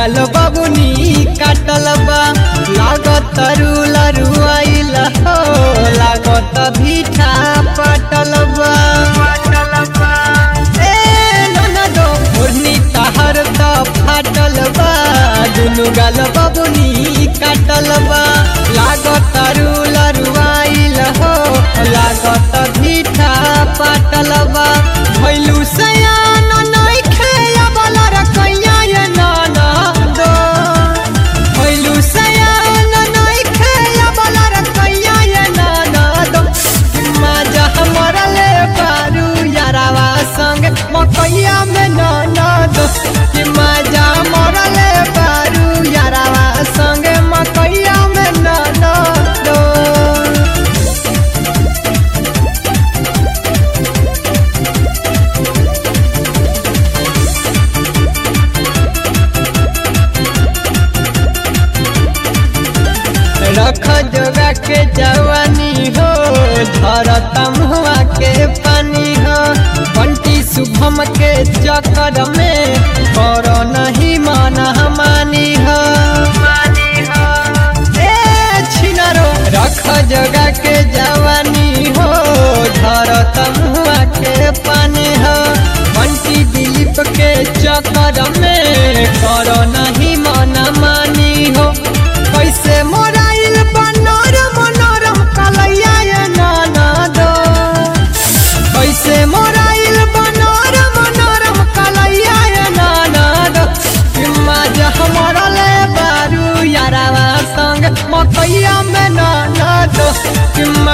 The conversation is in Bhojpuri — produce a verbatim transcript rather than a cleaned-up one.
गाल बाबुनी काटल बा लागत रुआइल हो लागत भीठा पटल बा ए ननदो मुरनी तहर द फाटल बा दुनु गाल बाबुनी काटल बा लागत रुआइल हो लागत भीठा पटल बा भइलु सयान नइखे अबला र कैया ये ननदो भइलु सयान नइखे अबला र कैया ये ननदो माजा हमरा ले बारू यारावा संग मकैया में ननदो कि माजा हमरा ले बारू यारावा संग मकैया में ननदो रख जोगा के जवानी हो धरता मुआ के पानी हो बंटी शुभम के चक्कर में करो नहीं मन मानी हो ए छिनारो रख जोगा के जवानी हो धरता मुआ के पानी हो बंटी दिलीप के चक्कर में करो नहीं मन मानी हो कैसे मोराइल बनोरम मनोरम कलैया ये ननदो कैसे मोराइल बनोरम मनोरम कलैया ये ननदो कि माजा हमरा ले बारू यारावा संग मकैया में ननदो कि